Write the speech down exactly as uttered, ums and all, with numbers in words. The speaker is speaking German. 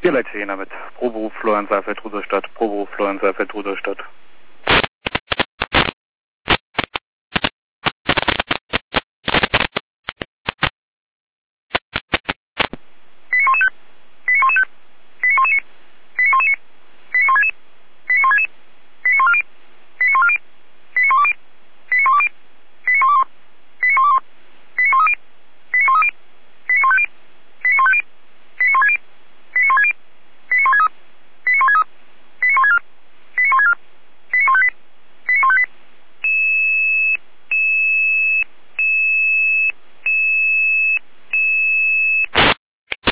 Ihr Leitjena mit Proberuf Florian Seifert Rudolstadt, Proberuf Florian Seifert Rudolstadt.